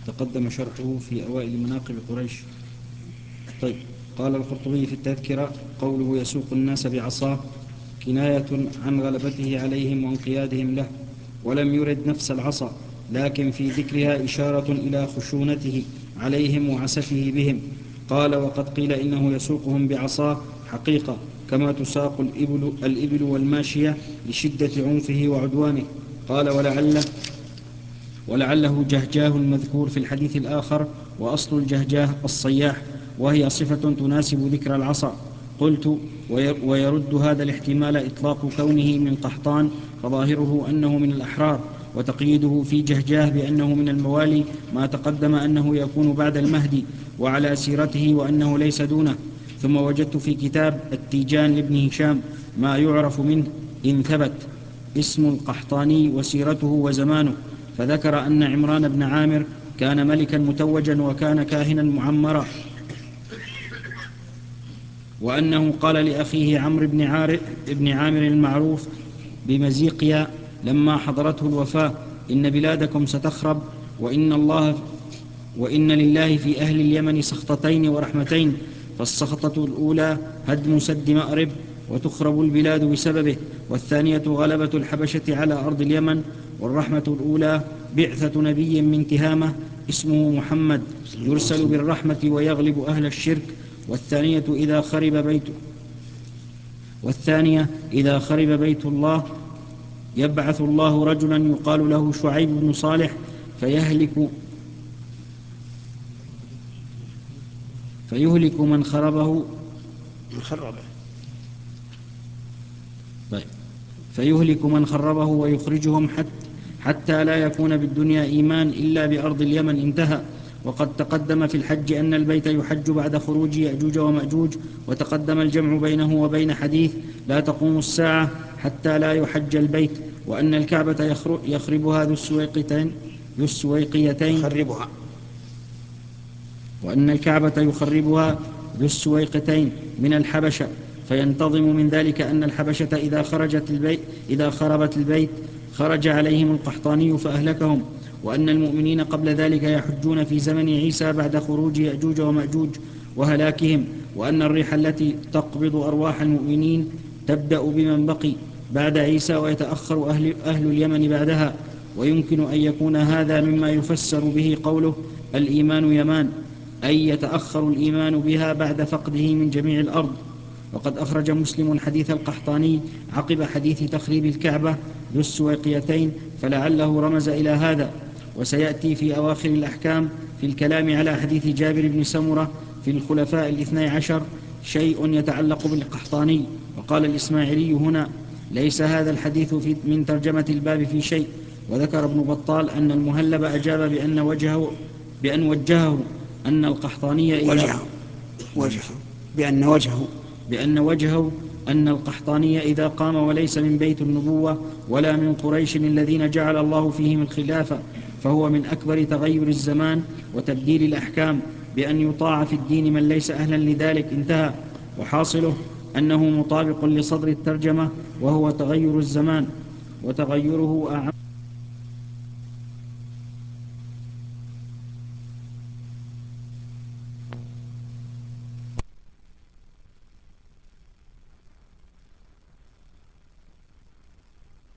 تقدم شرحه في أوائل مناقب قريش. طيب، قال القرطبي في التذكرة: قوله يسوق الناس بعصاه كناية عن غلبته عليهم وانقيادهم له، ولم يرد نفس العصا، لكن في ذكرها إشارة إلى خشونته عليهم وعسفه بهم. قال: وقد قيل إنه يسوقهم بعصاه حقيقة، كما تساق الإبل والماشية لشدة عنفه وعدوانه. قال: ولعله جهجاه المذكور في الحديث الآخر، وأصل الجهجاه الصياح، وهي صفة تناسب ذكر العصا. قلت: ويرد هذا الاحتمال إطلاق كونه من قحطان، فظاهره أنه من الأحرار، وتقييده في جهجاه بأنه من الموالي ما تقدم أنه يكون بعد المهدي وعلى سيرته، وأنه ليس دونه. ثم وجدت في كتاب التيجان لابن هشام ما يعرف منه إن ثبت اسم القحطاني وسيرته وزمانه، فذكر أن عمران بن عامر كان ملكا متوجا وكان كاهنا معمرا، وأنه قال لأخيه عمرو بن عامر المعروف بمزيقيا لما حضرته الوفاة: إن بلادكم ستخرب، وإن لله في أهل اليمن سخطتين ورحمتين، فالسخطة الأولى هدم سد مأرب وتخرب البلاد بسببه، والثانية غلبة الحبشة على أرض اليمن، والرحمة الأولى بعثة نبي من تهامة اسمه محمد يرسل بالرحمة ويغلب أهل الشرك، والثانية إذا خرب بيت الله يبعث الله رجلا يقال له شعيب بن صالح فيهلك من خربه طيب فيهلك من خربه ويخرجهم حتى لا يكون بالدنيا إيمان إلا بأرض اليمن. انتهى. وقد تقدم في الحج أن البيت يحج بعد خروج يأجوج ومأجوج، وتقدم الجمع بينه وبين حديث لا تقوم الساعة حتى لا يحج البيت، وأن الكعبة يخربها ذو السويقيتين وأن الكعبة يخربها ذو السويقتين من الحبشة، فينتظم من ذلك أن الحبشة إذا خربت البيت خرج عليهم القحطاني فأهلكهم، وأن المؤمنين قبل ذلك يحجون في زمن عيسى بعد خروج يأجوج ومأجوج وهلاكهم، وأن الريح التي تقبض أرواح المؤمنين تبدأ بمن بقي بعد عيسى ويتأخر أهل اليمن بعدها. ويمكن أن يكون هذا مما يفسر به قوله الإيمان يمان، أي يتأخر الإيمان بها بعد فقده من جميع الأرض. وقد أخرج مسلم حديث القحطاني عقب حديث تخريب الكعبة ذو السويقيتين، فلعله رمز إلى هذا. وسيأتي في أواخر الأحكام في الكلام على حديث جابر بن سمرة في الخلفاء الاثني عشر شيء يتعلق بالقحطاني. وقال الإسماعيلي هنا: ليس هذا الحديث من ترجمة الباب في شيء. وذكر ابن بطال أن المهلب أجاب بأن وجهه أن القحطاني أن القحطاني إذا قام وليس من بيت النبوة ولا من قريش الذين جعل الله فيهم الخلافة، فهو من أكبر تغير الزمان وتبديل الأحكام، بأن يطاع في الدين من ليس أهلا لذلك. انتهى. وحاصله أنه مطابق لصدر الترجمة، وهو تغير الزمان، وتغيره أعم